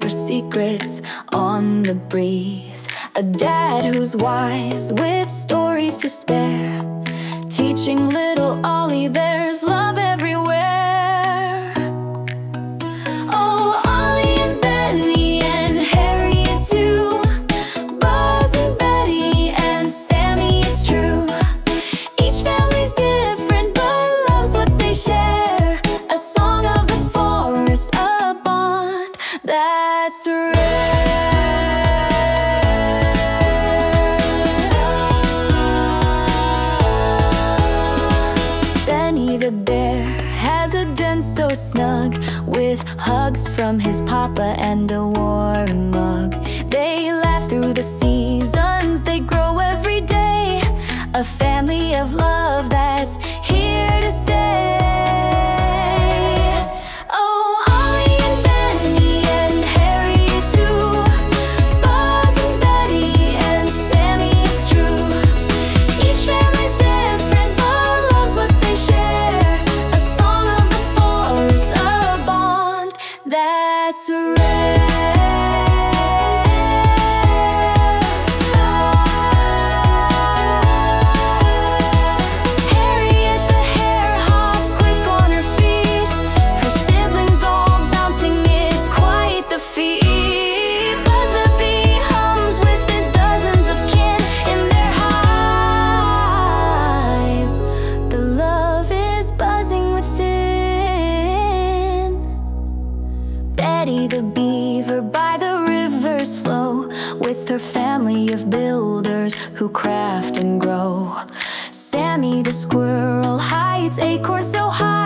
whisper secrets on the breeze. A dad who's wise with stories to spare, teaching little Ollie there's love everywhere. Oh, Ollie and Benny and Harriet too, Buzz and Betty and Sammy, it's true. Each family's different but loves what they share. A song of the forest, a bond that's rare. Benny the bear has a den so snug, with hugs from his papa and a warm mug. They laugh through the seasons, they grow every day. A family of love that's here to stay. Oh, Ollie and Benny and Harriet too, Buzz and Betty and Sammy, it's true. Each family's different but loves what they share. A song of the forest, a bond that's rare. Betty the beaver by the river's flow, with her family of builders who craft and grow. Sammy the squirrel hides acorns so high,